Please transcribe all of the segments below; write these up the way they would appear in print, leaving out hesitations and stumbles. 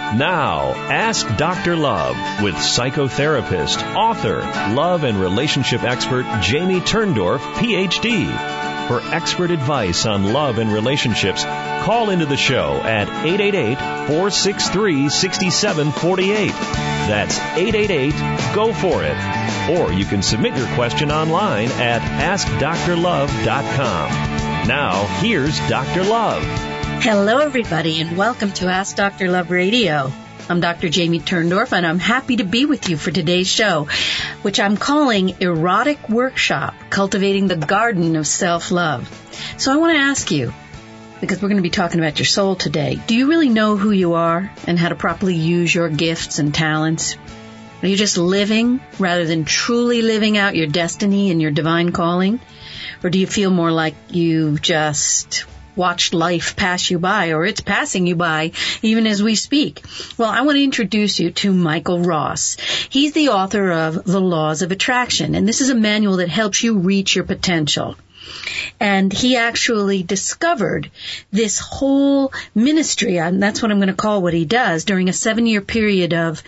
Now, Ask Dr. Love with psychotherapist, author, love and relationship expert Jamie Turndorf, Ph.D. For expert advice on love and relationships, call into the show at 888-463-6748. That's 888-GO-FOR-IT. Or you can submit your question online at AskDrLove.com. Now, here's Dr. Love. Hello, everybody, and welcome to Ask Dr. Love Radio. I'm Dr. Jamie Turndorf, and I'm happy to be with you for today's show, which I'm calling Erotic Workshop, Cultivating the Garden of Self-Love. So I want to ask you, because we're going to be talking about your soul today, do you really know who you are and how to properly use your gifts and talents? Are you just living rather than truly living out your destiny and your divine calling? Or do you feel more like you've just watched life pass you by, or it's passing you by even as we speak? Well, I want to introduce you to Michael Ross. He's the author of The Laws of Attraction, and this is a manual that helps you reach your potential. And he actually discovered this whole ministry, and that's what I'm going to call what he does, during a 7-year period of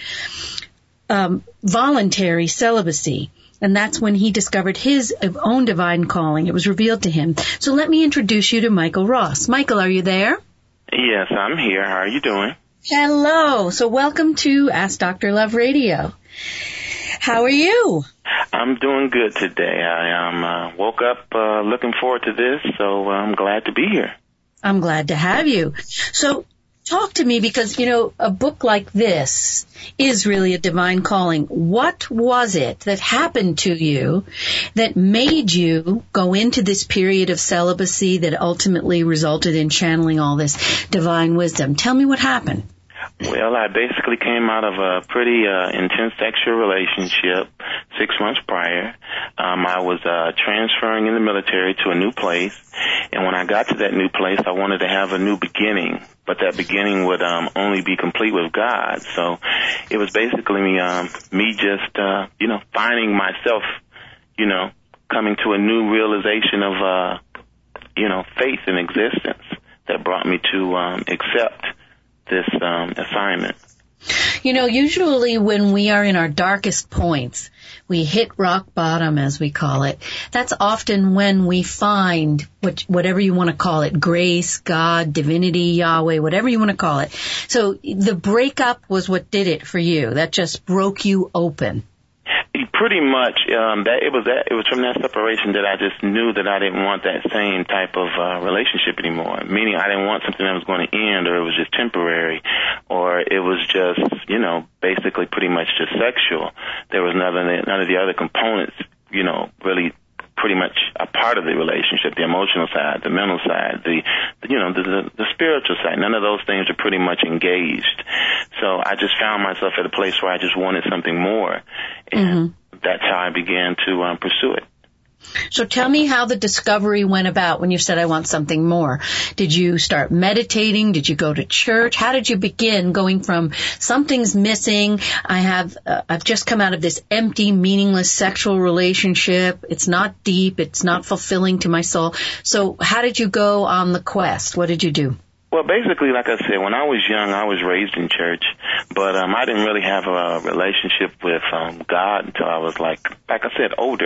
voluntary celibacy. And that's when he discovered his own divine calling. It was revealed to him. So let me introduce you to Michael Ross. Michael, are you there? Yes, I'm here. How are you doing? Hello. So welcome to Ask Dr. Love Radio. How are you? I'm doing good today. I woke up looking forward to this, so I'm glad to be here. I'm glad to have you. So talk to me, because, you know, a book like this is really a divine calling. What was it that happened to you that made you go into this period of celibacy that ultimately resulted in channeling all this divine wisdom? Tell me what happened. Well, I basically came out of a pretty intense sexual relationship 6 months prior. I was transferring in the military to a new place, and when I got to that new place, I wanted to have a new beginning, but that beginning would only be complete with God. So it was basically me just, finding myself, coming to a new realization of, faith in existence that brought me to accept this assignment. You know, usually when we are in our darkest points, we hit rock bottom, as we call it. That's often when we find whatever you want to call it, grace, God, divinity, Yahweh, whatever you want to call it. So the breakup was what did it for you. That just broke you open. Pretty much, it was from that separation that I just knew that I didn't want that same type of relationship anymore. Meaning, I didn't want something that was going to end, or it was just temporary, or it was just, basically pretty much just sexual. There was none of the other components, really pretty much a part of the relationship, the emotional side, the mental side, the spiritual side. None of those things are pretty much engaged. So I just found myself at a place where I just wanted something more. And that's how I began to pursue it. So tell me how the discovery went about when you said, I want something more. Did you start meditating? Did you go to church? How did you begin going from something's missing? I've just come out of this empty, meaningless sexual relationship. It's not deep. It's not fulfilling to my soul. So how did you go on the quest? What did you do? Well, basically, like I said, when I was young, I was raised in church, but I didn't really have a relationship with God until I was like I said, older.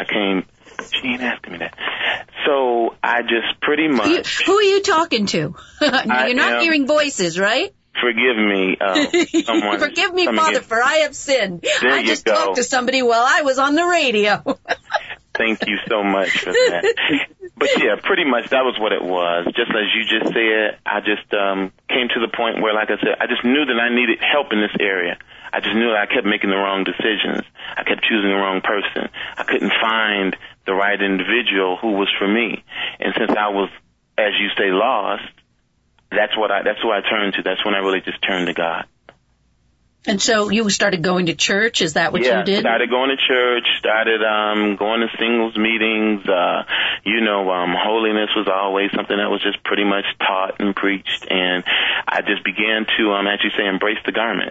She ain't asking me that. So I just pretty much... Who are you talking to? You're not hearing voices, right? Forgive me, someone. Forgive me, Father, for I have sinned. I just go. Talked to somebody while I was on the radio. Thank you so much for that. But yeah, pretty much that was what it was. Just as you just said, I just came to the point where, like I said, I just knew that I needed help in this area. I just knew that I kept making the wrong decisions. I kept choosing the wrong person. I couldn't find the right individual who was for me. And since I was, as you say, lost, that's who I turned to. That's when I really just turned to God. And so you started going to church? Is that what you did? Yeah, started going to church, started going to singles meetings. Holiness was always something that was just pretty much taught and preached. And I just began to, as you say, embrace the garment.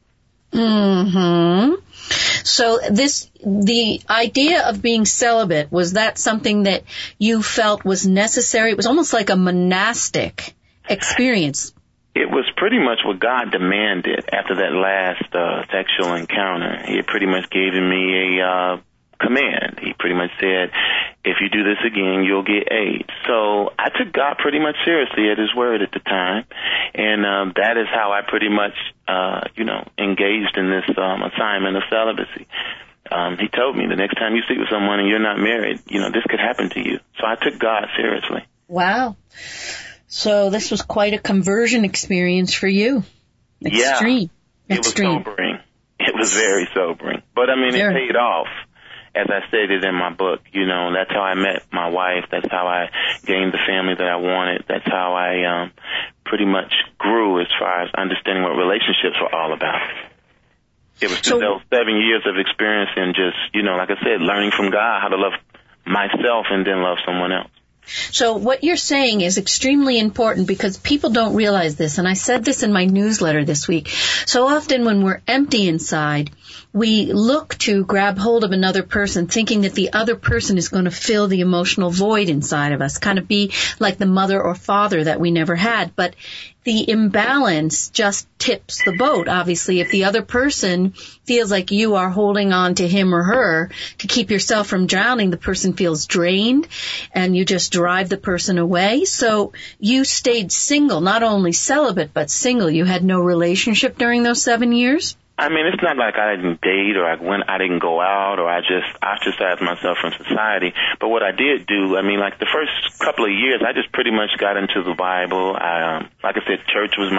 So the idea of being celibate, was that something that you felt was necessary? It was almost like a monastic experience. It was pretty much what God demanded after that last sexual encounter. He pretty much gave me a command. He pretty much said, if you do this again, you'll get AIDS. So I took God pretty much seriously at his word at the time, and that is how I pretty much, engaged in this assignment of celibacy. He told me the next time you sleep with someone and you're not married, this could happen to you. So I took God seriously. Wow. So this was quite a conversion experience for you. Extreme. Yeah, it was sobering. It was very sobering. But, it paid off. As I stated in my book, that's how I met my wife. That's how I gained the family that I wanted. That's how I pretty much grew as far as understanding what relationships were all about. It was just those 7 years of experience and just, like I said, learning from God how to love myself and then love someone else. So what you're saying is extremely important because people don't realize this, and I said this in my newsletter this week. So often when we're empty inside, we look to grab hold of another person thinking that the other person is going to fill the emotional void inside of us, kind of be like the mother or father that we never had. But the imbalance just tips the boat. Obviously, if the other person feels like you are holding on to him or her to keep yourself from drowning, the person feels drained and you just drive the person away. So you stayed single, not only celibate, but single. You had no relationship during those 7 years? It's not like I didn't date or I didn't go out or I just ostracized myself from society. But what I did do, like the first couple of years, I just pretty much got into the Bible. Like I said, church was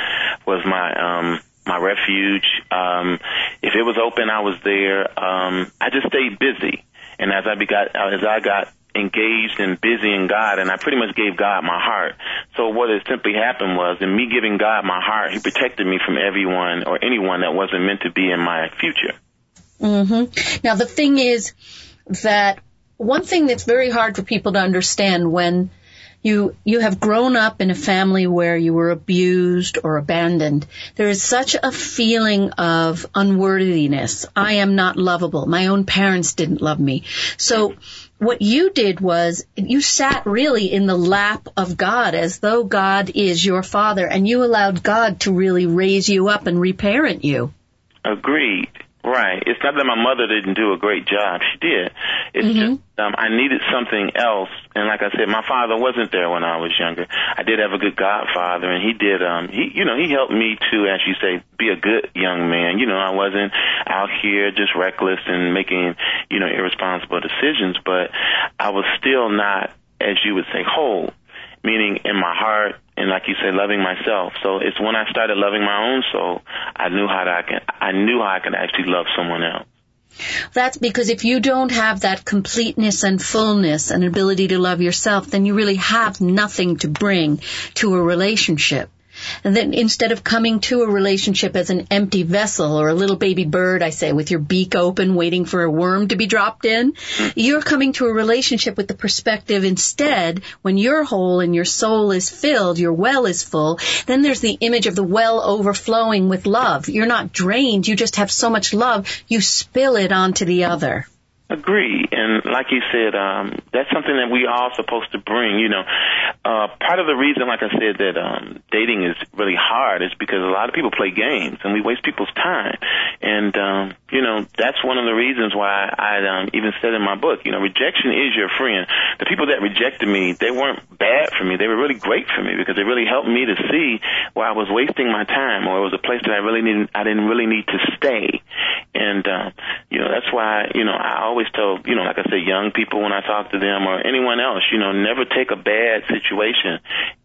my refuge. If it was open, I was there. I just stayed busy. And as I got engaged and busy in God, and I pretty much gave God my heart. So what had simply happened was, in me giving God my heart, he protected me from everyone or anyone that wasn't meant to be in my future. Mm-hmm. Now, the thing is that one thing that's very hard for people to understand when you have grown up in a family where you were abused or abandoned, there is such a feeling of unworthiness. I am not lovable. My own parents didn't love me. So what you did was you sat really in the lap of God as though God is your father, and you allowed God to really raise you up and reparent you. Agreed. Right. It's not that my mother didn't do a great job. She did. It's just I needed something else. And like I said, my father wasn't there when I was younger. I did have a good godfather, and he did. He helped me to, as you say, be a good young man. I wasn't out here just reckless and making, irresponsible decisions, but I was still not, as you would say, whole. Meaning in my heart, and like you said, loving myself. So it's when I started loving my own soul, I knew how I could actually love someone else. That's because if you don't have that completeness and fullness and ability to love yourself, then you really have nothing to bring to a relationship. And then instead of coming to a relationship as an empty vessel or a little baby bird, I say, with your beak open, waiting for a worm to be dropped in, you're coming to a relationship with the perspective instead, when you're whole and your soul is filled, your well is full, then there's the image of the well overflowing with love. You're not drained. You just have so much love, you spill it onto the other. Agree. And like you said, that's something that we all supposed to bring. Part of the reason, like I said, that dating is really hard is because a lot of people play games and we waste people's time. And, that's one of the reasons why I even said in my book, rejection is your friend. The people that rejected me, they weren't bad for me. They were really great for me because they really helped me to see where I was wasting my time, or it was a place that I didn't really need to stay. And, that's why, I always tell, like I said, young people when I talk to them or anyone else, never take a bad situation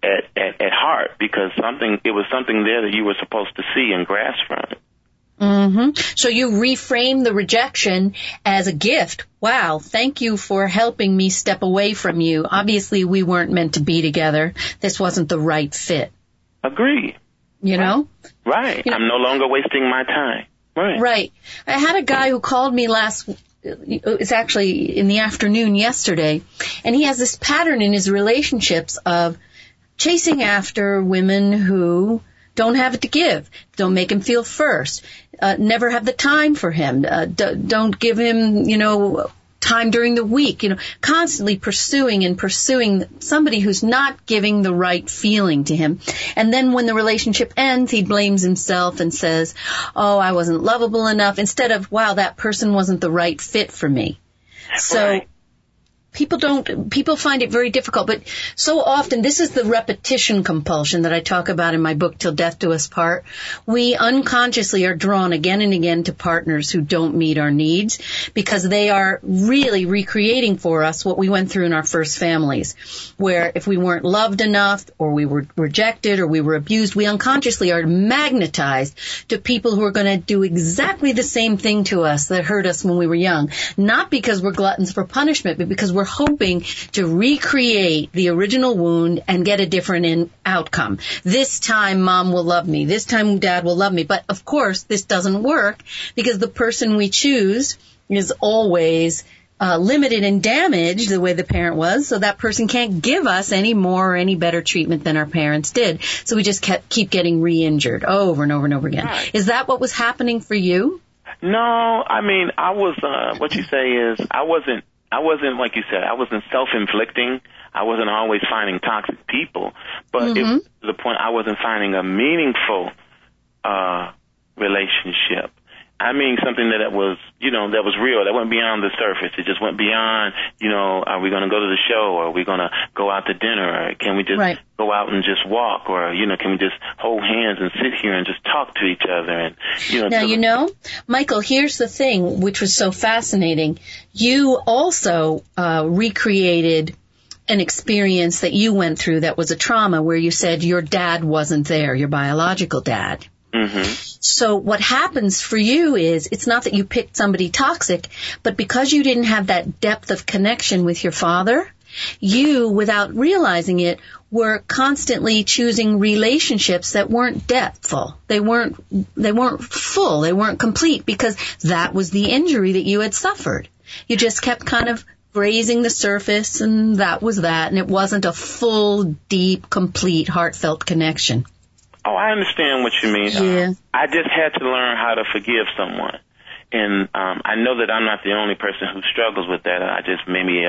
at heart, because it was something there that you were supposed to see and grasp from it. Mm-hmm. So you reframe the rejection as a gift. Wow, thank you for helping me step away from you. Obviously, we weren't meant to be together. This wasn't the right fit. Agree. Know? Right. I'm no longer wasting my time. Right. I had a guy who called me it's actually in the afternoon yesterday, and he has this pattern in his relationships of chasing after women who don't have it to give, don't make him feel first, never have the time for him, don't give him, time during the week, constantly pursuing somebody who's not giving the right feeling to him. And then when the relationship ends, he blames himself and says, oh, I wasn't lovable enough, instead of, wow, that person wasn't the right fit for me. So right. People find it very difficult, but so often, this is the repetition compulsion that I talk about in my book, Till Death Do Us Part. We unconsciously are drawn again and again to partners who don't meet our needs because they are really recreating for us what we went through in our first families, where if we weren't loved enough or we were rejected or we were abused, we unconsciously are magnetized to people who are going to do exactly the same thing to us that hurt us when we were young. Not because we're gluttons for punishment, but because we're hoping to recreate the original wound and get a different outcome. This time mom will love me. This time dad will love me. But of course, this doesn't work because the person we choose is always limited and damaged the way the parent was. So that person can't give us any more or any better treatment than our parents did. So we just keep getting re-injured over and over and over again. Right. Is that what was happening for you? No, I mean, I was, what you say is, I wasn't, like you said, I wasn't self-inflicting. I wasn't always finding toxic people, but it was to the point I wasn't finding a meaningful, relationship. I mean, something that was, that was real, that went beyond the surface. It just went beyond, are we going to go to the show, or are we going to go out to dinner, or can we just go out and just walk, or, can we just hold hands and sit here and just talk to each other? And, Now, Michael, here's the thing, which was so fascinating. You also recreated an experience that you went through that was a trauma where you said your dad wasn't there, your biological dad. Mm-hmm. So what happens for you is it's not that you picked somebody toxic, but because you didn't have that depth of connection with your father, you, without realizing it, were constantly choosing relationships that weren't depthful. They weren't full. They weren't complete because that was the injury that you had suffered. You just kept kind of grazing the surface, and that was that, and it wasn't a full, deep, complete, heartfelt connection. Oh, I understand what you mean. Yeah. I just had to learn how to forgive someone. And I know that I'm not the only person who struggles with that. I just maybe,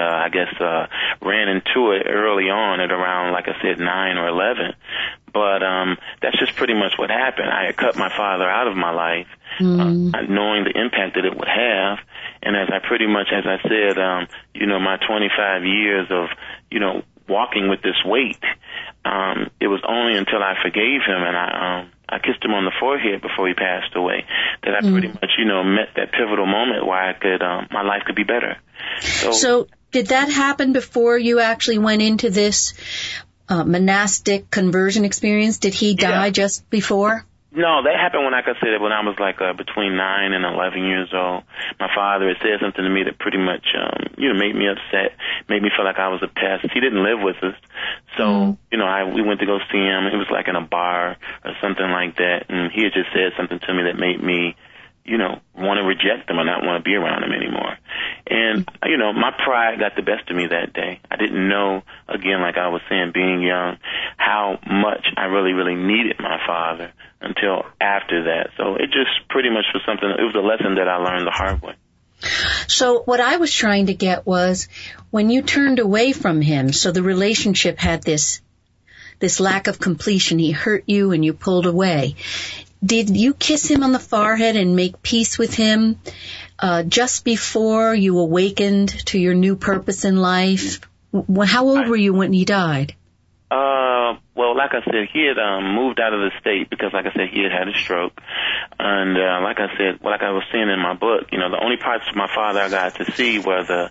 ran into it early on at around, like I said, 9 or 11. But that's just pretty much what happened. I had cut my father out of my life, knowing the impact that it would have. And as I said, my 25 years of, walking with this weight, it was only until I forgave him and I kissed him on the forehead before he passed away that I pretty much, met that pivotal moment where I could, my life could be better. So did that happen before you actually went into this monastic conversion experience? Did he die just before? No, that happened when I was between 9 and 11 years old. My father had said something to me that pretty much, made me upset, made me feel like I was a pest. He didn't live with us. So, we went to go see him. It was like in a bar or something like that. And he had just said something to me that made me, want to reject him and not want to be around him anymore. And, my pride got the best of me that day. I didn't know, again, like I was saying, being young, how much I really, really needed my father until after that. So it just pretty much was it was a lesson that I learned the hard way. So what I was trying to get was when you turned away from him, so the relationship had this lack of completion, he hurt you and you pulled away. Did you kiss him on the forehead and make peace with him just before you awakened to your new purpose in life? How old were you when he died? Well, like I said, he had moved out of the state because, like I said, he had a stroke. And like I was saying in my book, the only parts of my father I got to see were the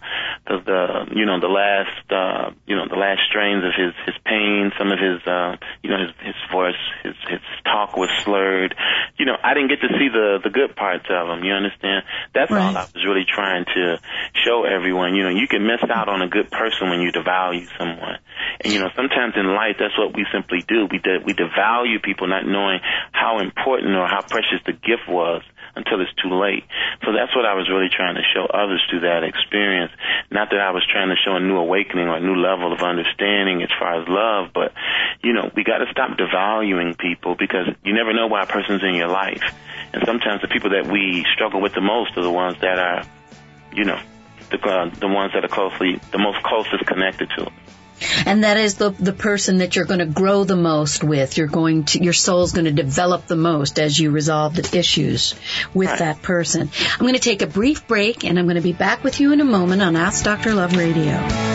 last strains of his pain, some of his his voice, his talk was slurred. I didn't get to see the good parts of him. You understand? That's all I was really trying to show everyone. You can miss out on a good person when you devalue someone. And sometimes in life, that's what we simply do. We devalue people not knowing how important or how precious the gift was until it's too late. So that's what I was really trying to show others through that experience. Not that I was trying to show a new awakening or a new level of understanding as far as love, but, we got to stop devaluing people because you never know why a person's in your life. And sometimes the people that we struggle with the most are the ones that are, the ones that are the most closest connected to us. And that is the person that you're going to grow the most with. Your soul's going to develop the most as you resolve the issues with that person. I'm going to take a brief break, and I'm going to be back with you in a moment on Ask Dr. Love Radio.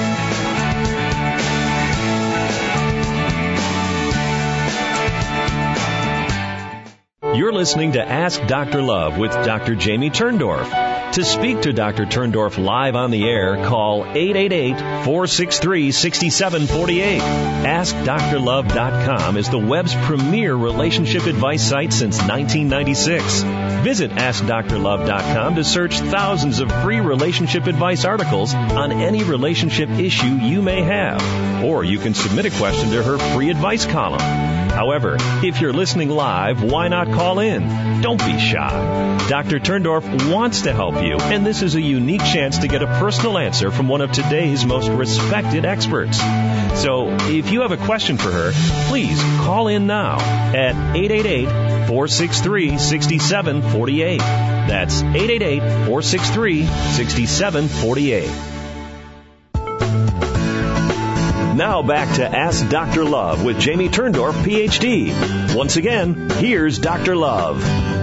You're listening to Ask Dr. Love with Dr. Jamie Turndorf. To speak to Dr. Turndorf live on the air, call 888-463-6748. AskDrLove.com is the web's premier relationship advice site since 1996. Visit AskDrLove.com to search thousands of free relationship advice articles on any relationship issue you may have. Or you can submit a question to her free advice column. However, if you're listening live, why not call in? Don't be shy. Dr. Turndorf wants to help you, and this is a unique chance to get a personal answer from one of today's most respected experts. So, if you have a question for her, please call in now at 888-463-6748. That's 888-463-6748. Now back to Ask Dr. Love with Jamie Turndorf, Ph.D. Once again, here's Dr. Love.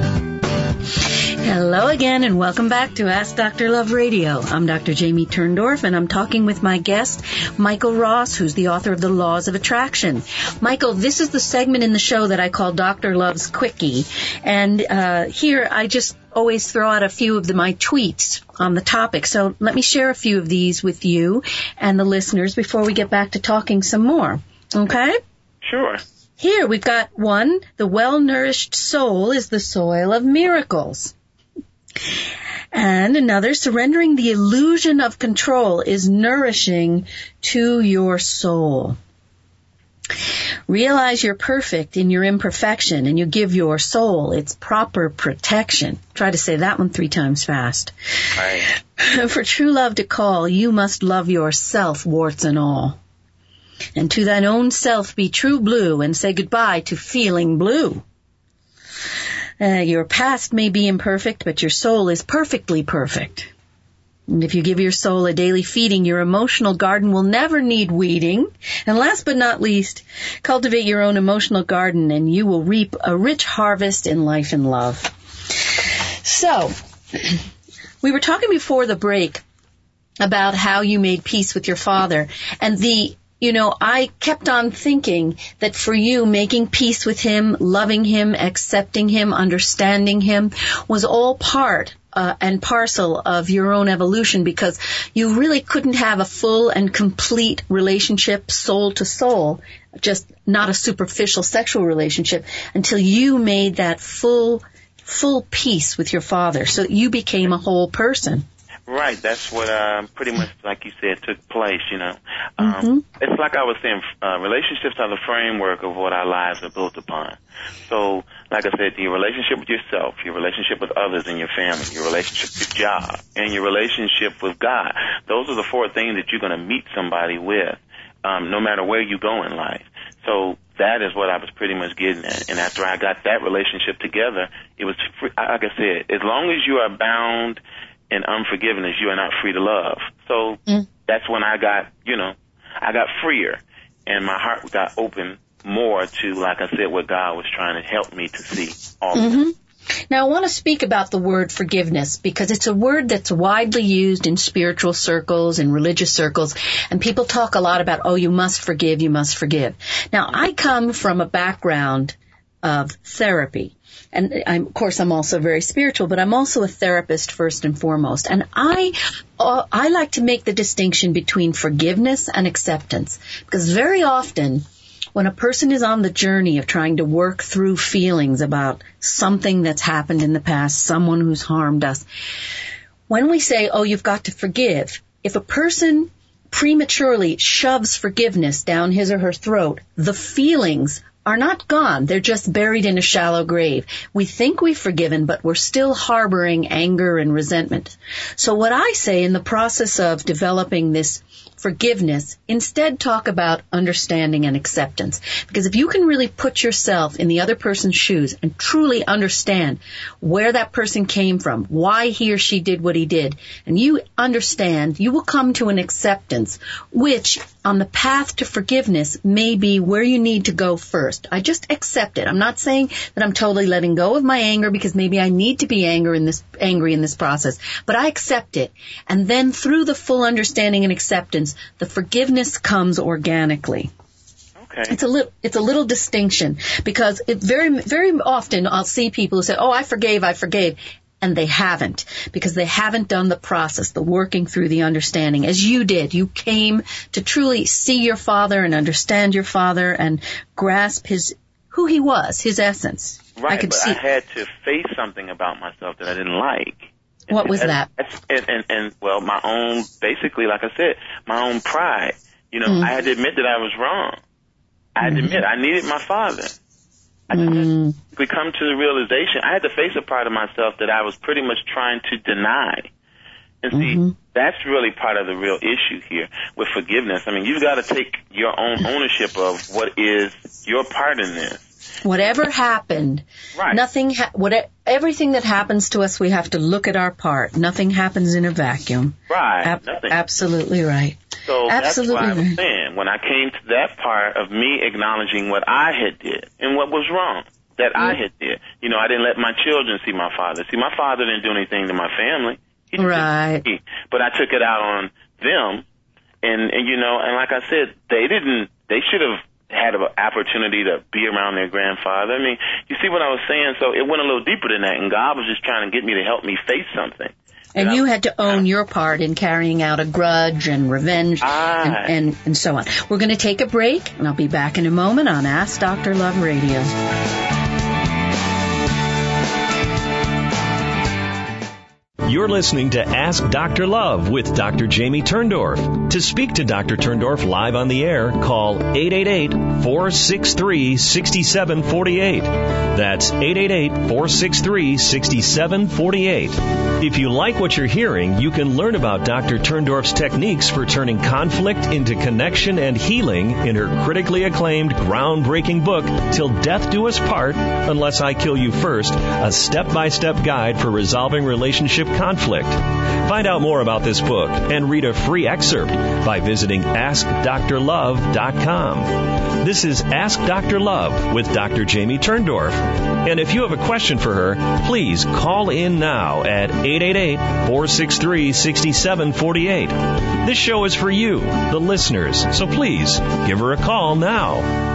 Hello again, and welcome back to Ask Dr. Love Radio. I'm Dr. Jamie Turndorf, and I'm talking with my guest, Michael Ross, who's the author of The Laws of Attraction. Michael, this is the segment in the show that I call Dr. Love's Quickie, and here I just always throw out a few of my tweets on the topic. So let me share a few of these with you and the listeners before we get back to talking some more. Okay? Sure. Here we've got one, the well-nourished soul is the soil of miracles. And another, surrendering the illusion of control is nourishing to your soul. Realize you're perfect in your imperfection, and you give your soul its proper protection. Try to say that one 3 times fast. Right. For true love to call, you must love yourself, warts and all. And to thine own self be true blue, and say goodbye to feeling blue. Your past may be imperfect, but your soul is perfectly perfect. And if you give your soul a daily feeding, your emotional garden will never need weeding. And last but not least, cultivate your own emotional garden, and you will reap a rich harvest in life and love. So, we were talking before the break about how you made peace with your father, and I kept on thinking that for you, making peace with him, loving him, accepting him, understanding him was all part and parcel of your own evolution, because you really couldn't have a full and complete relationship, soul to soul, just not a superficial sexual relationship, until you made that full peace with your father. So you became a whole person. Right, that's what pretty much, like you said, took place, Mm-hmm. It's like I was saying, relationships are the framework of what our lives are built upon. So, like I said, your relationship with yourself, your relationship with others in your family, your relationship with your job, and your relationship with God, those are the 4 things that you're going to meet somebody with, no matter where you go in life. So that is what I was pretty much getting at. And after I got that relationship together, it was, like I said, as long as you are bound in unforgiveness, you are not free to love. So that's when I got freer, and my heart got open more to, like I said, what God was trying to help me to see all of that. Now, I want to speak about the word forgiveness, because it's a word that's widely used in spiritual circles and religious circles, and people talk a lot about, you must forgive, you must forgive. Now, I come from a background of therapy. And of course, I'm also very spiritual, but I'm also a therapist first and foremost. And I like to make the distinction between forgiveness and acceptance, because very often when a person is on the journey of trying to work through feelings about something that's happened in the past, someone who's harmed us, when we say, you've got to forgive, if a person prematurely shoves forgiveness down his or her throat, the feelings are not gone. They're just buried in a shallow grave. We think we've forgiven, but we're still harboring anger and resentment. So what I say in the process of developing this forgiveness, instead talk about understanding and acceptance. Because if you can really put yourself in the other person's shoes and truly understand where that person came from, why he or she did what he did, and you understand, you will come to an acceptance, which on the path to forgiveness may be where you need to go first. I just accept it. I'm not saying that I'm totally letting go of my anger because maybe I need to be angry in this process, but I accept it. And then through the full understanding and acceptance, the forgiveness comes organically. Okay. It's a little distinction, because very often I'll see people who say, "Oh, I forgave," and they haven't, because they haven't done the process, the working through the understanding, as you did. You came to truly see your father and understand your father and grasp who he was, his essence. Right, I had to face something about myself that I didn't like. What was that? Well, my own, basically, like I said, my own pride. I had to admit that I was wrong. I had to admit I needed my father. I had to come to the realization. I had to face a part of myself that I was pretty much trying to deny. And see, that's really part of the real issue here with forgiveness. I mean, you've got to take your own ownership of what is your part in this. Whatever happened, right. Everything that happens to us, we have to look at our part. Nothing happens in a vacuum. Right. Nothing. Absolutely right. So absolutely that's why I was right. saying, when I came to that part of me acknowledging what I had did and what was wrong that I had did. I didn't let my children see my father. See, my father didn't do anything to my family. He didn't right. do anything, but I took it out on them. And like I said, they should have had an opportunity to be around their grandfather. I mean, you see what I was saying? So it went a little deeper than that, and God was just trying to get me to help me face something. And you had to own your part in carrying out a grudge and revenge and so on. We're going to take a break, and I'll be back in a moment on Ask Dr. Love Radio. You're listening to Ask Dr. Love with Dr. Jamie Turndorf. To speak to Dr. Turndorf live on the air, call 888-463-6748. That's 888-463-6748. If you like what you're hearing, you can learn about Dr. Turndorf's techniques for turning conflict into connection and healing in her critically acclaimed, groundbreaking book, Till Death Do Us Part, Unless I Kill You First, a step-by-step guide for resolving relationship conflict. Find out more about this book and read a free excerpt by visiting AskDrLove.com. This is Ask Dr. Love with Dr. Jamie Turndorf. And if you have a question for her, please call in now at 888-463-6748. This show is for you, the listeners, so please give her a call now.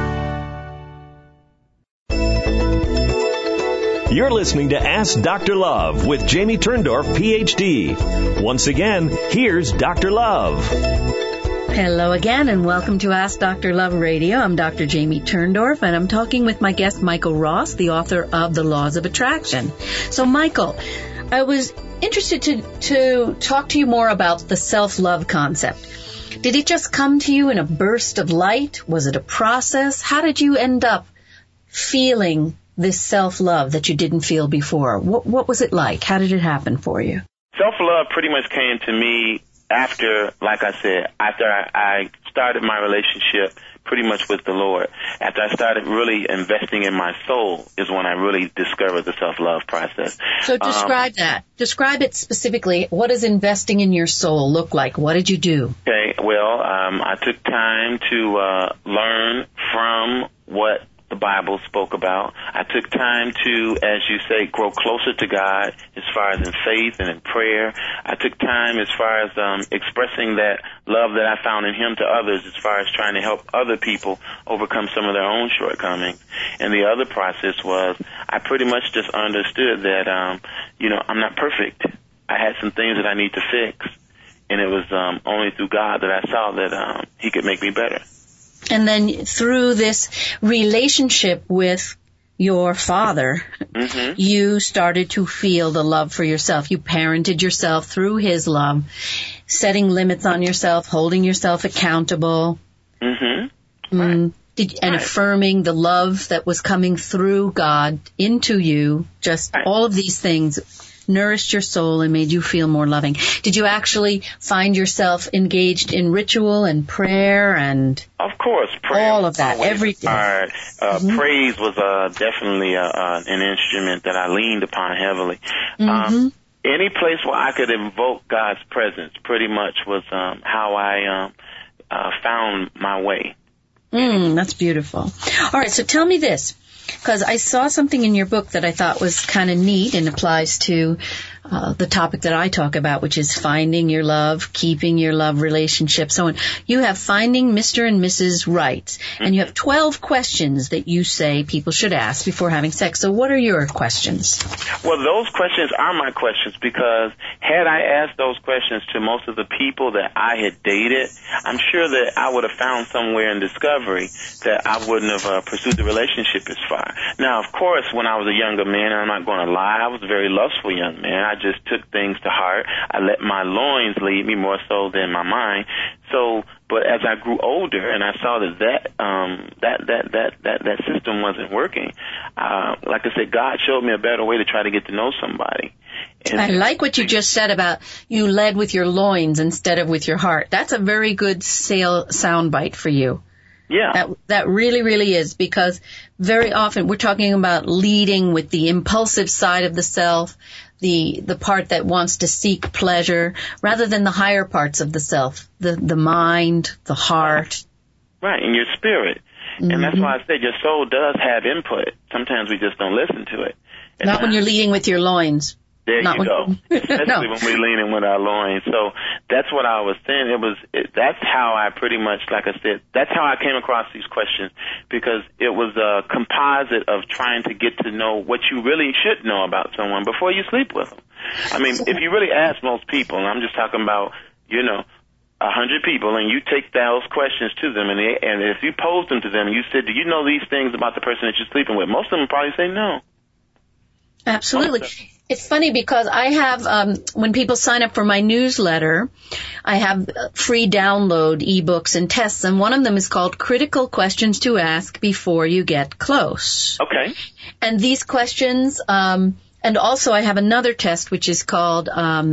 You're listening to Ask Dr. Love with Jamie Turndorf, Ph.D. Once again, here's Dr. Love. Hello again, and welcome to Ask Dr. Love Radio. I'm Dr. Jamie Turndorf, and I'm talking with my guest, Michael Ross, the author of The Laws of Attraction. So, Michael, I was interested to talk to you more about the self-love concept. Did it just come to you in a burst of light? Was it a process? How did you end up feeling this self-love that you didn't feel before? What was it like? How did it happen for you? Self-love pretty much came to me after, like I said, after I started my relationship pretty much with the Lord. After I started really investing in my soul is when I really discovered the self-love process. So describe that. Describe it specifically. What does investing in your soul look like? What did you do? Okay, well, I took time to learn from what the Bible spoke about. I took time to, as you say, grow closer to God as far as in faith and in prayer. I took time as far as expressing that love that I found in Him to others, as far as trying to help other people overcome some of their own shortcomings. And the other process was I pretty much just understood that, I'm not perfect. I had some things that I need to fix. And it was only through God that I saw that He could make me better. And then through this relationship with your father, you started to feel the love for yourself. You parented yourself through his love, setting limits on yourself, holding yourself accountable, and affirming the love that was coming through God into you. Just all of these things nourished your soul and made you feel more loving. Did you actually find yourself engaged in ritual and prayer and... Of course, prayer. All of that, everything. Praise was definitely an instrument that I leaned upon heavily. Any place where I could invoke God's presence pretty much was how I found my way. That's beautiful. All right, so tell me this, because I saw something in your book that I thought was kind of neat and applies to the topic that I talk about, which is finding your love, keeping your love relationship, so on. You have Finding Mr. and Mrs. Right, and you have 12 questions that you say people should ask before having sex. So what are your questions? Well, those questions are my questions, because had I asked those questions to most of the people that I had dated, I'm sure that I would have found somewhere in discovery that I wouldn't have pursued the relationship as far. Now, of course, when I was a younger man, and I'm not going to lie, I was a very lustful young man. I just took things to heart. I let my loins lead me more so than my mind. So, but as I grew older and I saw that system wasn't working, like I said, God showed me a better way to try to get to know somebody. And I like what you just said about you led with your loins instead of with your heart. That's a very good soundbite for you. Yeah. That really, really is, because very often we're talking about leading with the impulsive side of the self, the part that wants to seek pleasure, rather than the higher parts of the self, the mind, the heart. Right, and your spirit. And that's why I said your soul does have input. Sometimes we just don't listen to it. And not when you're leading with your loins. There you go. Especially when we're leaning with our loins. So that's what I was saying. That's how I pretty much, like I said, that's how I came across these questions, because it was a composite of trying to get to know what you really should know about someone before you sleep with them. I mean, if you really ask most people, and I'm just talking about, 100 people, and you take those questions to them, and if you pose them to them, you said, do you know these things about the person that you're sleeping with? Most of them probably say no. Absolutely. It's funny because I have, when people sign up for my newsletter, I have free download ebooks and tests, and one of them is called Critical Questions to Ask Before You Get Close. Okay. And these questions, and also I have another test which is called,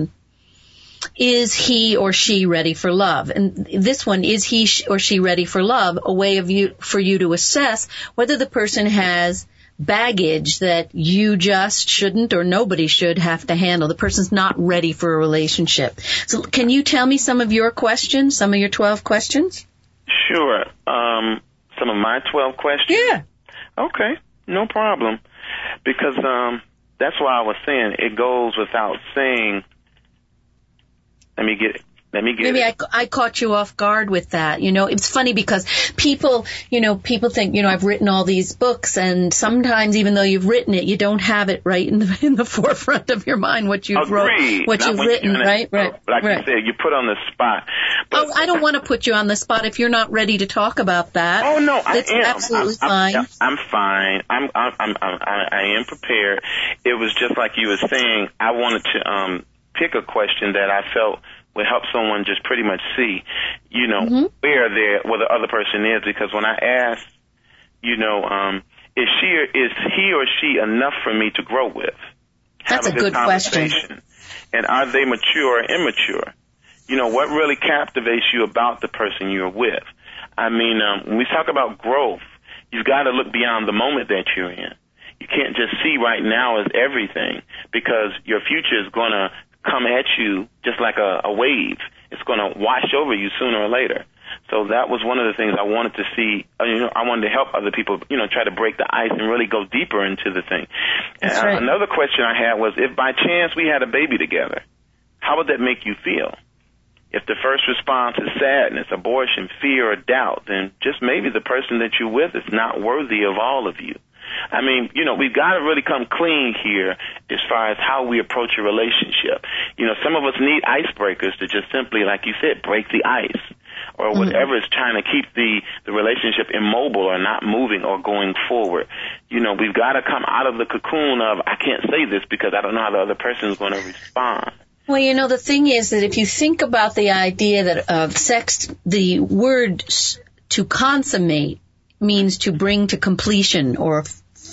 Is He or She Ready for Love? And this one, Is He or She Ready for Love? A way for you to assess whether the person has baggage that you just shouldn't or nobody should have to handle. The person's not ready for a relationship. So can you tell me some of your questions, some of your 12 questions? Sure. Some of my 12 questions? Yeah. Okay, no problem. Because that's why I was saying it goes without saying. Let me get Maybe I caught you off guard with that. It's funny because people think, I've written all these books, and sometimes even though you've written it, you don't have it right in the forefront of your mind, what you've Agreed. What you've written, right? Like you said, you put on the spot. But, I don't want to put you on the spot if you're not ready to talk about that. Oh no, That's I am. Absolutely fine. I'm fine. I am prepared. It was just like you were saying. I wanted to pick a question that I felt would help someone just pretty much see, where the other person is. Because when I asked, is he or she enough for me to grow with? That's a good question. And are they mature or immature? What really captivates you about the person you're with? I mean, when we talk about growth, you've got to look beyond the moment that you're in. You can't just see right now as everything, because your future is going to come at you just like a wave. It's going to wash over you sooner or later. So that was one of the things I wanted to see. I wanted to help other people, try to break the ice and really go deeper into the thing. That's right. Another question I had was, if by chance we had a baby together, how would that make you feel? If the first response is sadness, abortion, fear, or doubt, then just maybe the person that you're with is not worthy of all of you. I mean, we've got to really come clean here as far as how we approach a relationship. Some of us need icebreakers to just simply, like you said, break the ice, or whatever is trying to keep the relationship immobile or not moving or going forward. We've got to come out of the cocoon of, I can't say this because I don't know how the other person is going to respond. Well, the thing is that if you think about the idea that of sex, the word to consummate means to bring to completion or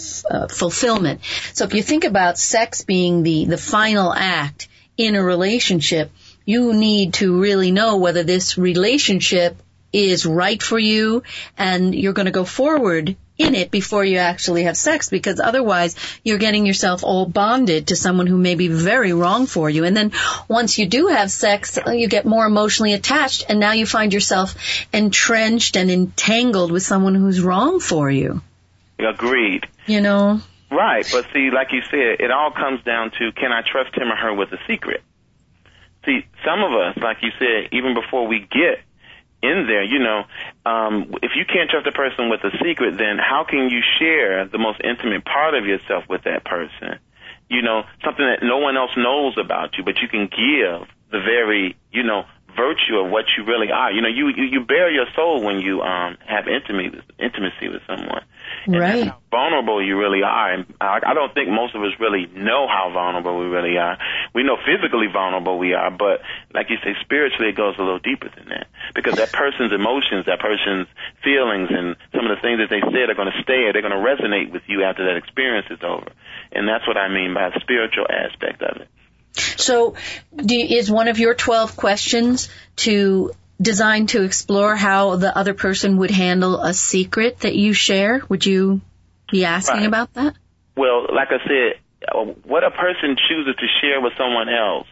fulfillment. So if you think about sex being the final act in a relationship, you need to really know whether this relationship is right for you and you're going to go forward in it before you actually have sex, because otherwise you're getting yourself all bonded to someone who may be very wrong for you. And then once you do have sex, you get more emotionally attached, and now you find yourself entrenched and entangled with someone who's wrong for you. Agreed. You know? Right, but see, like you said, it all comes down to, can I trust him or her with a secret? See, some of us, like you said, even before we get in there, if you can't trust a person with a secret, then how can you share the most intimate part of yourself with that person? Something that no one else knows about you, but you can give the very, virtue of what you really are. You bare your soul when you have intimacy with someone. And right. That's how vulnerable you really are. And I don't think most of us really know how vulnerable we really are. We know physically vulnerable we are, but like you say, spiritually it goes a little deeper than that. Because that person's emotions, that person's feelings, and some of the things that they said are going to stay, they're going to resonate with you after that experience is over. And that's what I mean by the spiritual aspect of it. So is one of your 12 questions designed to explore how the other person would handle a secret that you share? Would you be asking about that? Well, like I said, what a person chooses to share with someone else,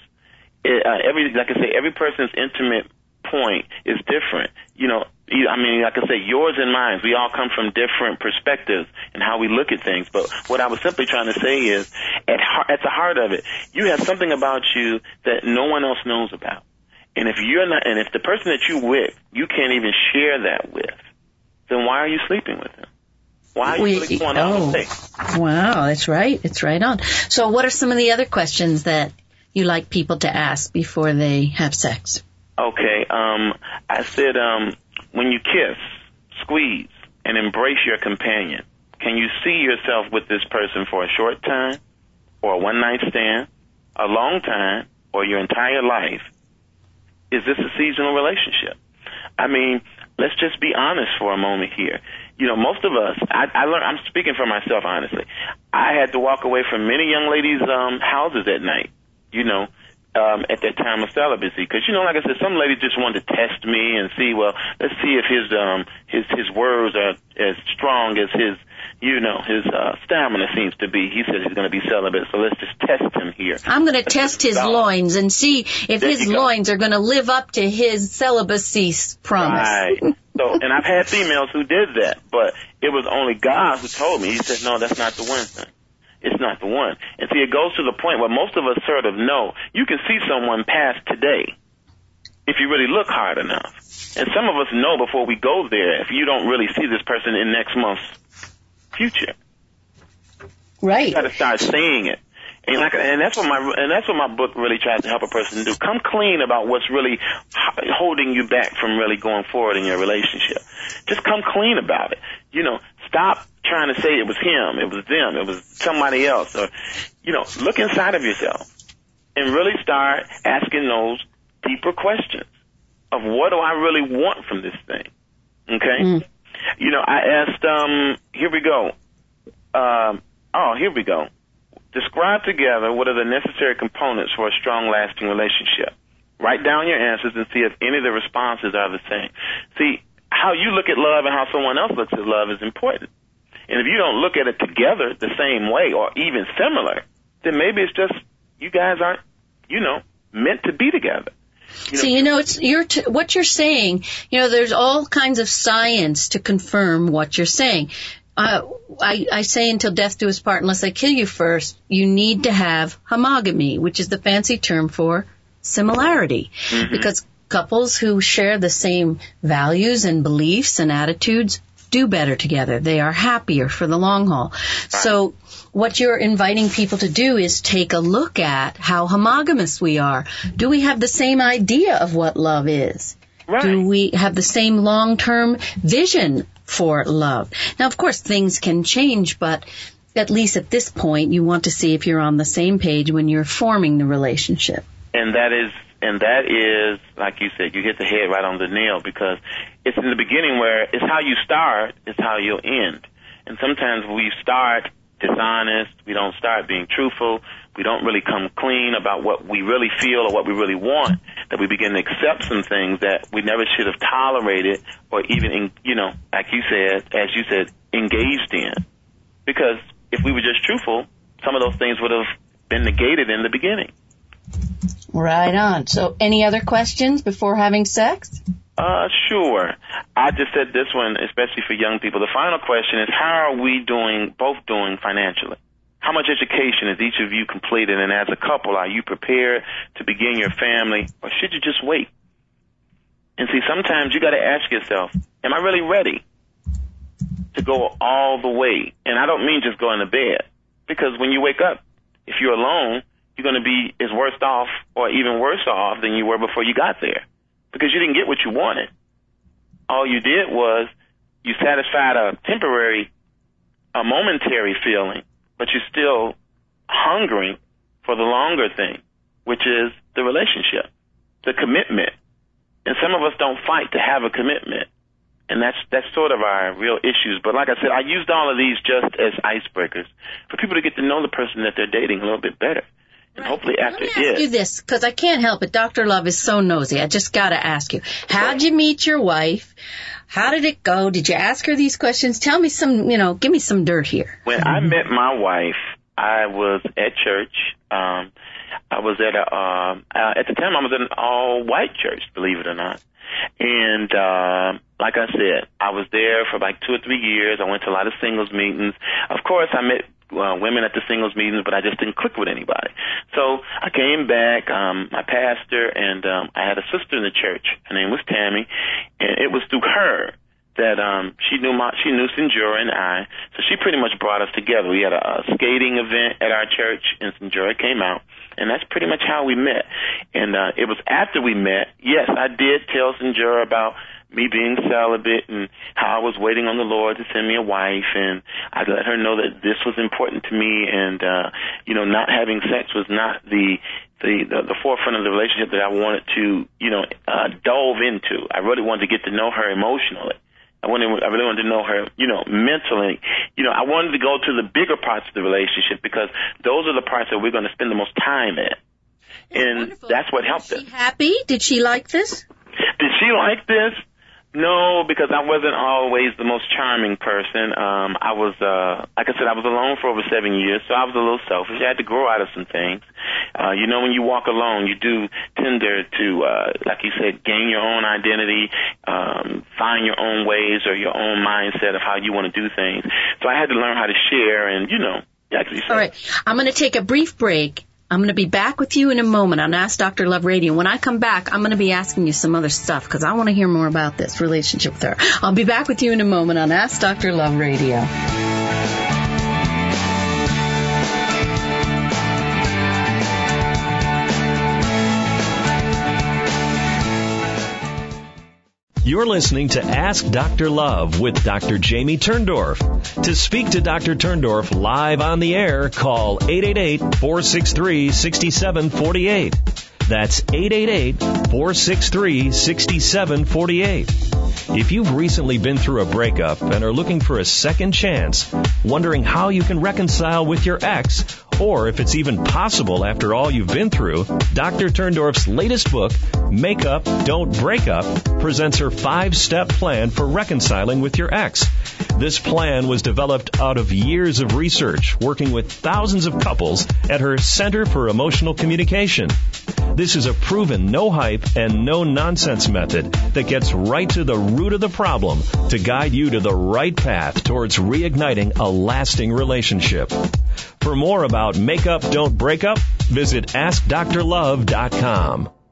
every person's intimate point is different. Like I said, yours and mine, we all come from different perspectives and how we look at things. But what I was simply trying to say is, at the heart of it, you have something about you that no one else knows about. And if the person that you with, you can't even share that with, then why are you sleeping with him? Why are you really going on with it? Wow, that's right. It's right on. So what are some of the other questions that you like people to ask before they have sex? Okay, I said, when you kiss, squeeze, and embrace your companion, can you see yourself with this person for a short time, or a one-night stand, a long time, or your entire life? Is this a seasonal relationship? Let's just be honest for a moment here. Most of us, I learned, I'm speaking for myself, honestly. I had to walk away from many young ladies' houses at night, at that time of celibacy. Because, like I said, some ladies just wanted to test me and see, well, let's see if his words are as strong as his stamina seems to be. He says he's going to be celibate, so let's just test him here. I'm going to test his loins and see if his loins are going to live up to his celibacy promise. Right. So, and I've had females who did that, but it was only God who told me. He said, no, that's not the one, son. It's not the one. And see, it goes to the point where most of us sort of know. You can see someone past today if you really look hard enough. And some of us know before we go there if you don't really see this person in next month's future. Right. You got to start saying it. And that's what my book really tries to help a person do. Come clean about what's really holding you back from really going forward in your relationship. Just come clean about it. Stop trying to say it was him, it was them, it was somebody else. Or, look inside of yourself and really start asking those deeper questions of what do I really want from this thing? Okay? I asked, here we go. Here we go. Describe together what are the necessary components for a strong, lasting relationship. Write down your answers and see if any of the responses are the same. See, how you look at love and how someone else looks at love is important. And if you don't look at it together the same way or even similar, then maybe it's just you guys aren't, meant to be together. What you're saying, there's all kinds of science to confirm what you're saying. I say until death do us part, unless I kill you first, you need to have homogamy, which is the fancy term for similarity. Mm-hmm. Because couples who share the same values and beliefs and attitudes do better together. They are happier for the long haul. Right. So what you're inviting people to do is take a look at how homogamous we are. Do we have the same idea of what love is? Right. Do we have the same long-term vision for love? Now, of course, things can change, but at least at this point, you want to see if you're on the same page when you're forming the relationship. And that is, like you said, you hit the head right on the nail, because it's in the beginning where it's how you start, it's how you'll end. And sometimes we start dishonest. We don't start being truthful. We don't really come clean about what we really feel or what we really want, that we begin to accept some things that we never should have tolerated or even, like you said, as you said, engaged in. Because if we were just truthful, some of those things would have been negated in the beginning. Right on. So any other questions before having sex? Sure. I just said this one, especially for young people. The final question is, how are we both doing financially? How much education has each of you completed? And as a couple, are you prepared to begin your family, or should you just wait? And see, sometimes you got to ask yourself, am I really ready to go all the way? And I don't mean just going to bed, because when you wake up, if you're alone, you're going to be as worse off or even worse off than you were before you got there, because you didn't get what you wanted. All you did was you satisfied a momentary feeling, but you're still hungering for the longer thing, which is the relationship, the commitment. And some of us don't fight to have a commitment. And that's sort of our real issues. But like I said, I used all of these just as icebreakers for people to get to know the person that they're dating a little bit better. And hopefully after Let me ask you this, because I can't help it. Dr. Love is so nosy. I just got to ask you. How'd you meet your wife? How did it go? Did you ask her these questions? Tell me some, give me some dirt here. When I met my wife, I was at church. I was at the time I was at an all-white church, believe it or not. And like I said, I was there for like 2 or 3 years. I went to a lot of singles meetings. Of course, I met women at the singles meetings, but I just didn't click with anybody. So I came back, my pastor, and I had a sister in the church. Her name was Tammy, and it was through her that she knew Sinjura and I, so she pretty much brought us together. We had a skating event at our church, and Sinjura came out, and that's pretty much how we met. And it was after we met, yes, I did tell Sinjura about me being celibate and how I was waiting on the Lord to send me a wife, and I let her know that this was important to me, and not having sex was not the forefront of the relationship that I wanted to delve into. I really wanted to get to know her emotionally. I really wanted to know her, mentally. I wanted to go to the bigger parts of the relationship, because those are the parts that we're going to spend the most time in. And wonderful. That's what helped us. Was she happy? Did she like this? Did she like this? No, because I wasn't always the most charming person. I was, like I said, I was alone for over 7 years, so I was a little selfish. I had to grow out of some things. When you walk alone, you do tend to, like you said, gain your own identity, find your own ways or your own mindset of how you want to do things. So I had to learn how to share and, like you said. All right. I'm going to take a brief break. I'm going to be back with you in a moment on Ask Dr. Love Radio. When I come back, I'm going to be asking you some other stuff because I want to hear more about this relationship with her. I'll be back with you in a moment on Ask Dr. Love Radio. You're listening to Ask Dr. Love with Dr. Jamie Turndorf. To speak to Dr. Turndorf live on the air, call 888-463-6748. That's 888-463-6748. If you've recently been through a breakup and are looking for a second chance, wondering how you can reconcile with your ex, or if it's even possible after all you've been through, Dr. Turndorf's latest book, Make Up, Don't Break Up, presents her 5-step plan for reconciling with your ex. This plan was developed out of years of research, working with thousands of couples at her Center for Emotional Communication. This is a proven no-hype and no-nonsense method that gets right to the root of the problem to guide you to the right path towards reigniting a lasting relationship. For more about Make Up, Don't Break Up, visit AskDrLove.com.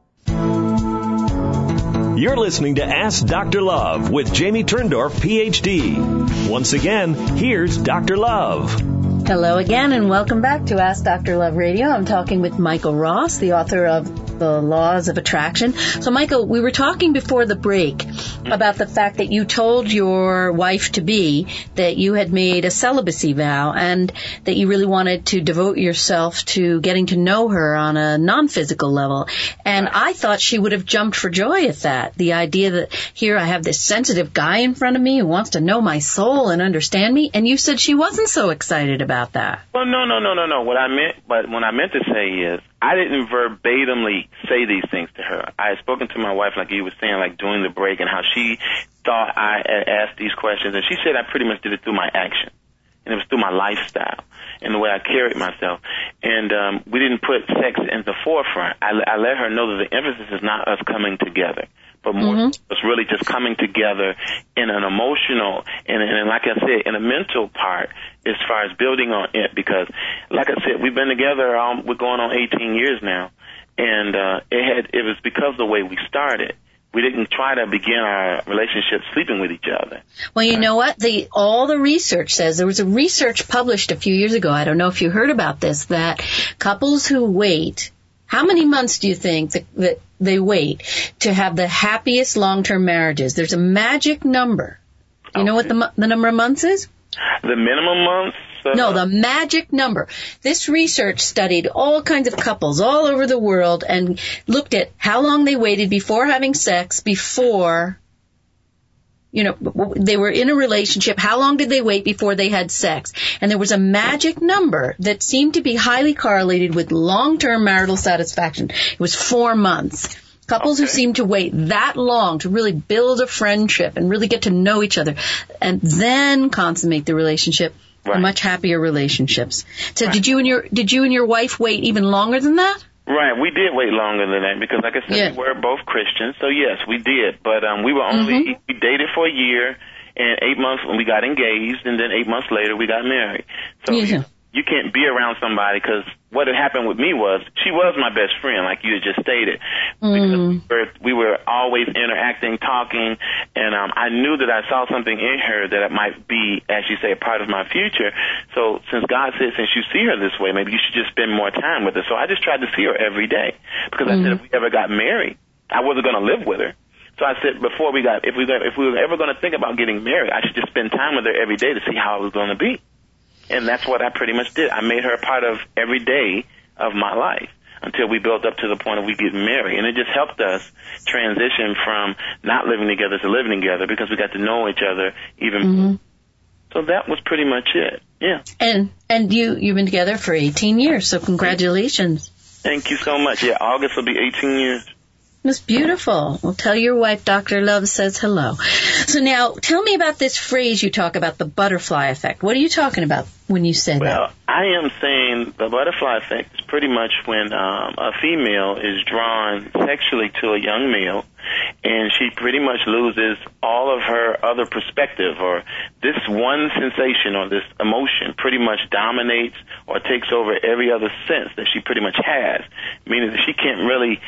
You're listening to Ask Dr. Love with Jamie Turndorf, Ph.D. Once again, here's Dr. Love. Hello again, and welcome back to Ask Dr. Love Radio. I'm talking with Michael Ross, the author of the laws of attraction. So, Michael, we were talking before the break about the fact that you told your wife-to-be that you had made a celibacy vow and that you really wanted to devote yourself to getting to know her on a non-physical level. And I thought she would have jumped for joy at that. The idea that here I have this sensitive guy in front of me who wants to know my soul and understand me. And you said she wasn't so excited about that. Well, no. What I meant to say is I didn't verbatimly say these things to her. I had spoken to my wife, like you were saying, like during the break, and how she thought I had asked these questions, and she said I pretty much did it through my action, and it was through my lifestyle and the way I carried myself. And we didn't put sex in the forefront. I let her know that the emphasis is not us coming together, but more it's really just coming together in an emotional and like I said, in a mental part as far as building on it. Because, like I said, we've been together, we're going on 18 years now, and it was because of the way we started. We didn't try to begin our relationship sleeping with each other. Well, you know what? All the research says, there was a research published a few years ago, I don't know if you heard about this, that couples who wait, how many months do you think that they wait to have the happiest long-term marriages? There's a magic number. You know what the number of months is? The minimum months? No, the magic number. This research studied all kinds of couples all over the world and looked at how long they waited before having sex, before, they were in a relationship. How long did they wait before they had sex? And there was a magic number that seemed to be highly correlated with long-term marital satisfaction. It was 4 months. Couples who seem to wait that long to really build a friendship and really get to know each other and then consummate the relationship are much happier relationships. So did you and your wife wait even longer than that? Right, we did wait longer than that because, like I said, we were both Christians. So yes, we did. But we were we dated for a year and 8 months when we got engaged, and then 8 months later we got married. So you can't be around somebody, because what had happened with me was she was my best friend, like you had just stated. Because we were always interacting, talking, and I knew that I saw something in her that it might be, as you say, a part of my future. So since God said, since you see her this way, maybe you should just spend more time with her. So I just tried to see her every day, because I said if we ever got married, I wasn't going to live with her. So I said if we were ever going to think about getting married, I should just spend time with her every day to see how it was going to be. And that's what I pretty much did. I made her a part of every day of my life until we built up to the point of we getting married. And it just helped us transition from not living together to living together, because we got to know each other even more. So that was pretty much it. Yeah. And you've been together for 18 years, so congratulations. Thank you so much. Yeah, August will be 18 years. That's beautiful. Well, tell your wife Dr. Love says hello. So now, tell me about this phrase you talk about, the butterfly effect. What are you talking about when you say that? Well, I am saying the butterfly effect is pretty much when a female is drawn sexually to a young male, and she pretty much loses all of her other perspective, or this one sensation or this emotion pretty much dominates or takes over every other sense that she pretty much has, meaning that she can't really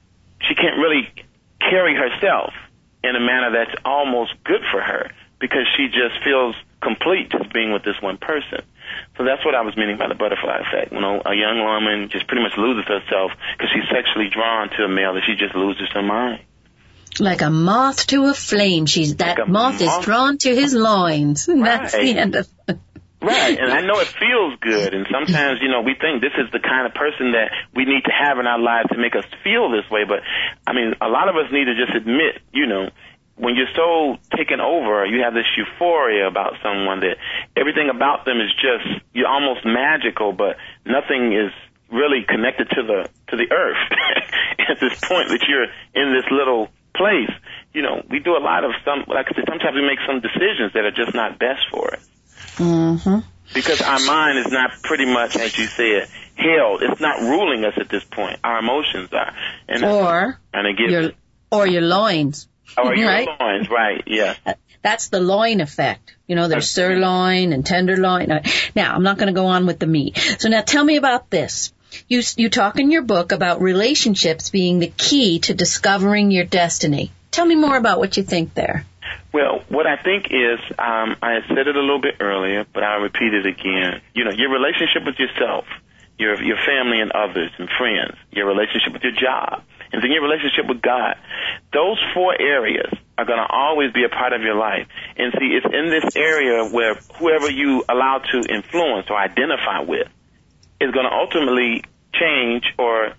carry herself in a manner that's almost good for her, because she just feels complete just being with this one person. So that's what I was meaning by the butterfly effect. When a young woman just pretty much loses herself because she's sexually drawn to a male, that she just loses her mind. Like a moth to a flame. That moth is drawn to his loins. Right. That's the end of it. Right, and I know it feels good, and sometimes, we think this is the kind of person that we need to have in our lives to make us feel this way, but, I mean, a lot of us need to just admit, when you're so taken over, you have this euphoria about someone that everything about them is just, you're almost magical, but nothing is really connected to the earth at this point that you're in this little place. We do a lot of like I said, sometimes we make some decisions that are just not best for us. Because our mind is not pretty much, as you said, held. It's not ruling us at this point. Our emotions are. Or your loins. Or your loins, right, yeah. That's the loin effect. There's sirloin and tenderloin. Now, I'm not going to go on with the meat. So now tell me about this. You talk in your book about relationships being the key to discovering your destiny. Tell me more about what you think there. Well, what I think is, I had said it a little bit earlier, but I'll repeat it again. Your relationship with yourself your family and others and friends, your relationship with your job, and then your relationship with God. Those 4 areas are going to always be a part of your life. And see, it's in this area where whoever you allow to influence or identify with is going to ultimately change or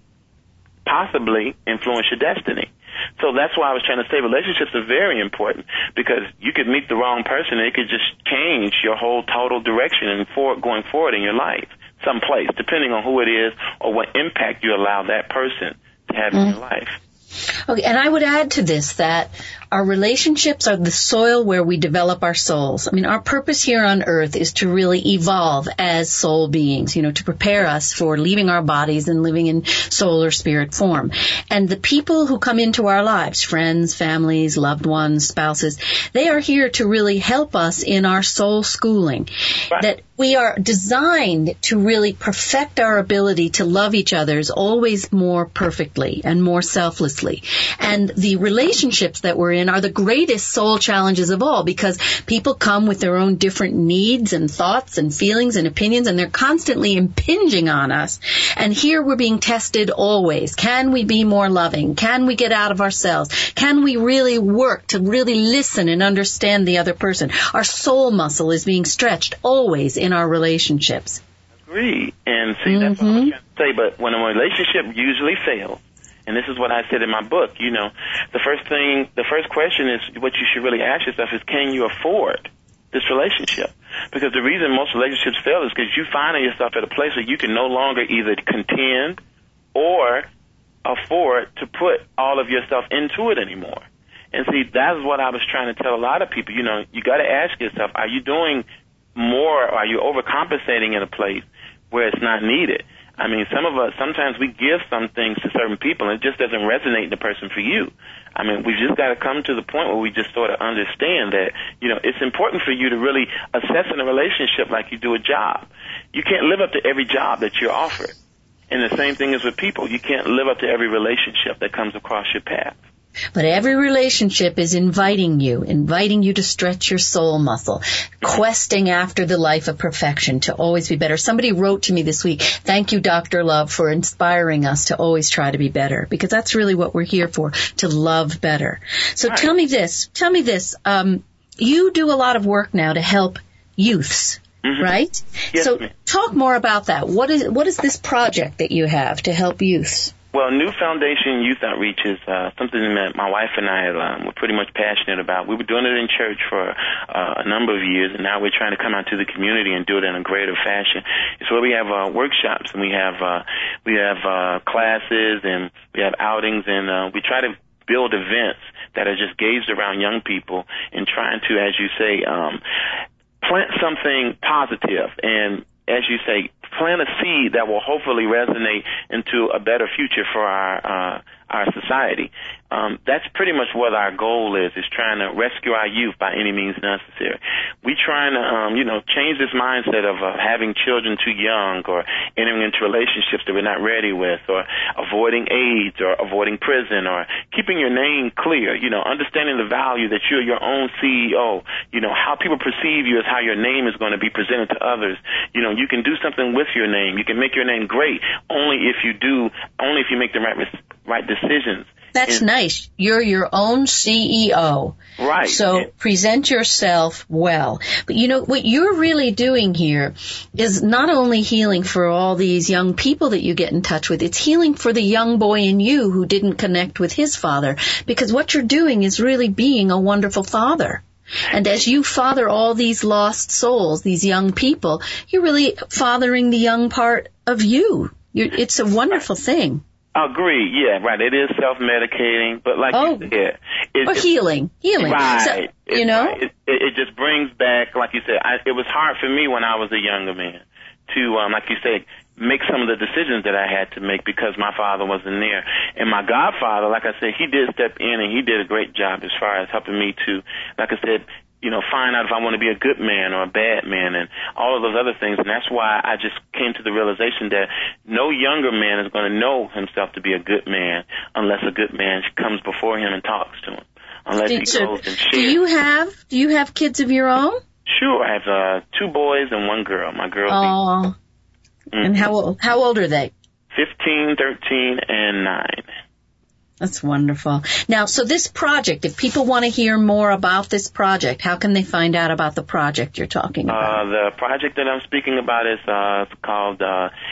possibly influence your destiny. So that's why I was trying to say relationships are very important, because you could meet the wrong person and it could just change your whole total direction and going forward in your life someplace, depending on who it is or what impact you allow that person to have in your life. Okay, and I would add to this that our relationships are the soil where we develop our souls. I mean, our purpose here on earth is to really evolve as soul beings, to prepare us for leaving our bodies and living in soul or spirit form. And the people who come into our lives, friends, families, loved ones, spouses, they are here to really help us in our soul schooling. Right. That we are designed to really perfect our ability to love each other always more perfectly and more selflessly. And the relationships that we're in are the greatest soul challenges of all, because people come with their own different needs and thoughts and feelings and opinions, and they're constantly impinging on us. And here we're being tested always. Can we be more loving? Can we get out of ourselves? Can we really work to really listen and understand the other person? Our soul muscle is being stretched always in our relationships. Agree. And see, that's what I was trying to say. But when a relationship usually fails, and this is what I said in my book, the first question is what you should really ask yourself is, can you afford this relationship? Because the reason most relationships fail is because you find yourself at a place where you can no longer either contend or afford to put all of yourself into it anymore. And see, that's what I was trying to tell a lot of people. You got to ask yourself, are you doing more, or are you overcompensating in a place where it's not needed? I mean, sometimes we give some things to certain people and it just doesn't resonate in the person for you. I mean, we've just got to come to the point where we just sort of understand that, it's important for you to really assess in a relationship like you do a job. You can't live up to every job that you're offered. And the same thing is with people. You can't live up to every relationship that comes across your path. But every relationship is inviting you to stretch your soul muscle, questing after the life of perfection, to always be better. Somebody wrote to me this week, thank you, Dr. Love, for inspiring us to always try to be better, because that's really what we're here for, to love better. So Tell me this, you do a lot of work now to help youths, right? Yes, so ma'am. Talk more about that. What is this project that you have to help youths? Well, New Foundation Youth Outreach is something that my wife and I were pretty much passionate about. We were doing it in church for a number of years, and now we're trying to come out to the community and do it in a greater fashion. It's where we have workshops, and we have classes, and we have outings, and we try to build events that are just gauged around young people and trying to, as you say, plant something positive and, as you say, plant a seed that will hopefully resonate into a better future for our society. That's pretty much what our goal is trying to rescue our youth by any means necessary. We're trying to, change this mindset of having children too young or entering into relationships that we're not ready with, or avoiding AIDS or avoiding prison, or keeping your name clear, understanding the value that you're your own CEO. How people perceive you is how your name is going to be presented to others. You can do something with your name. You can make your name great only if you make the right decisions. That's nice. You're your own CEO. Right. So present yourself well. But what you're really doing here is not only healing for all these young people that you get in touch with, it's healing for the young boy in you who didn't connect with his father. Because what you're doing is really being a wonderful father. And as you father all these lost souls, these young people, you're really fathering the young part of you. It's a wonderful thing. Agree. Yeah, right. It is self-medicating, but like you said, it's healing. Right. So, right. It just brings back, like you said, it was hard for me when I was a younger man to, like you said, make some of the decisions that I had to make because my father wasn't there. And my godfather, like I said, he did step in and he did a great job as far as helping me to, like I said, find out if I want to be a good man or a bad man and all of those other things. And that's why I just came to the realization that no younger man is going to know himself to be a good man unless a good man comes before him and talks to him. Unless he goes and shares. Do you have kids of your own? Sure. I have 2 boys and 1 girl. My girl. And how old are they? 15, 13, and 9. That's wonderful. Now, so this project, if people want to hear more about this project, how can they find out about the project you're talking about? The project that I'm speaking about is called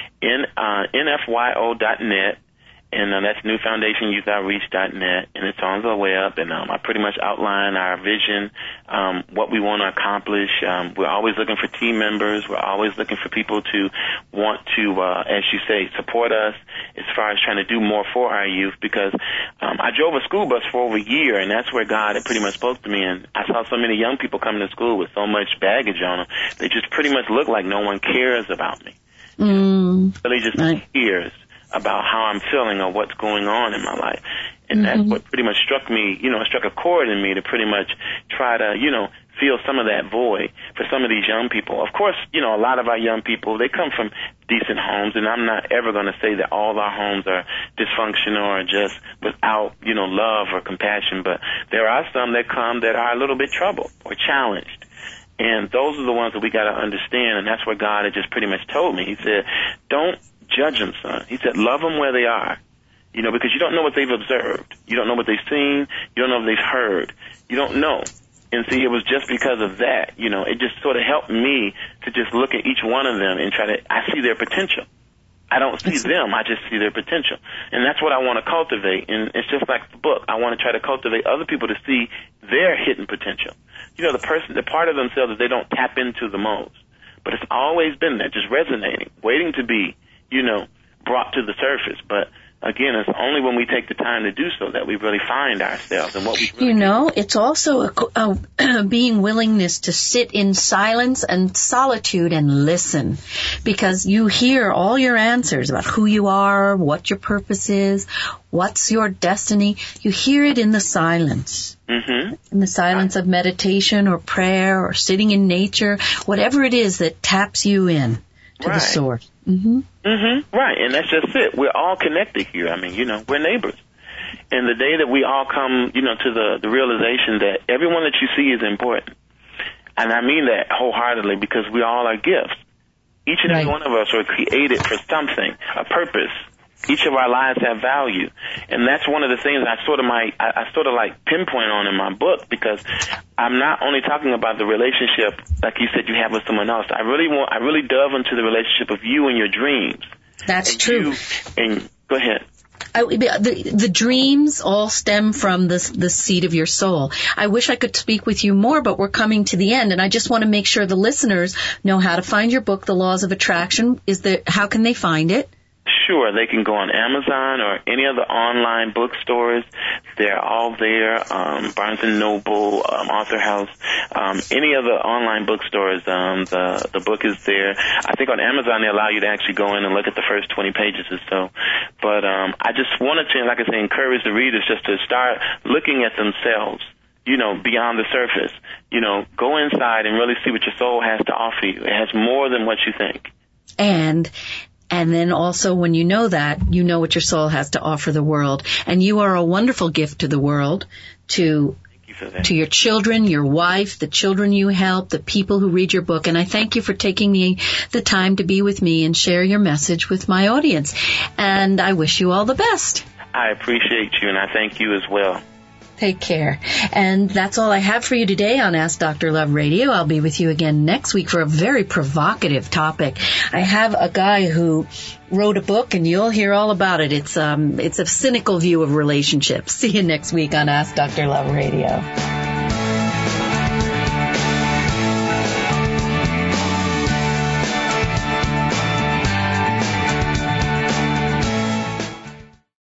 NFYO.net. And that's newfoundationyouthOutreach.net, and it's on the web, and I pretty much outline our vision, what we want to accomplish. We're always looking for team members. We're always looking for people to want to, as you say, support us as far as trying to do more for our youth, because I drove a school bus for over a year, and that's where God had pretty much spoke to me, and I saw so many young people coming to school with so much baggage on them. They just pretty much look like no one cares about me. Really just cares about how I'm feeling or what's going on in my life. And that's what pretty much struck me, struck a chord in me to pretty much try to, fill some of that void for some of these young people. Of course, a lot of our young people, they come from decent homes, and I'm not ever going to say that all our homes are dysfunctional or just without, love or compassion, but there are some that come that are a little bit troubled or challenged. And those are the ones that we got to understand, and that's what God had just pretty much told me. He said, don't judge them, son. He said, love them where they are, because you don't know what they've observed. You don't know what they've seen. You don't know what they've heard. You don't know. And see, it was just because of that, it just sort of helped me to just look at each one of them and I see their potential. I don't see them, I just see their potential. And that's what I want to cultivate. And it's just like the book. I want to try to cultivate other people to see their hidden potential. The part of themselves that they don't tap into the most. But it's always been there, just resonating, waiting to be brought to the surface. But again, it's only when we take the time to do so that we really find ourselves and what we really it's also a being willingness to sit in silence and solitude and listen, because you hear all your answers about who you are, what your purpose is, what's your destiny. You hear it in the silence. In the silence of meditation or prayer or sitting in nature, whatever it is that taps you in to the source. Right, and that's just it. We're all connected here. I mean, we're neighbors. And the day that we all come, to the realization that everyone that you see is important, and I mean that wholeheartedly, because we all are gifts. Each and every one of us are created for something, a purpose. Each of our lives have value, and that's one of the things I sort of pinpoint on in my book, because I'm not only talking about the relationship, like you said, you have with someone else. I really dove into the relationship of you and your dreams. That's true. Go ahead. The dreams all stem from the seed of your soul. I wish I could speak with you more, but we're coming to the end, and I just want to make sure the listeners know how to find your book, The Laws of Attraction. How can they find it? Sure, they can go on Amazon or any other online bookstores. They're all there. Barnes & Noble, Author House, any other online bookstores. The book is there. I think on Amazon they allow you to actually go in and look at the first 20 pages or so. But I just wanted to, like I say, encourage the readers just to start looking at themselves, beyond the surface. Go inside and really see what your soul has to offer you. It has more than what you think. And then also when you know that, you know what your soul has to offer the world. And you are a wonderful gift to the world, to your children, your wife, the children you help, the people who read your book. And I thank you for taking the time to be with me and share your message with my audience. And I wish you all the best. I appreciate you, and I thank you as well. Take care. And that's all I have for you today on Ask Dr. Love Radio. I'll be with you again next week for a very provocative topic. I have a guy who wrote a book, and you'll hear all about it. It's a cynical view of relationships. See you next week on Ask Dr. Love Radio.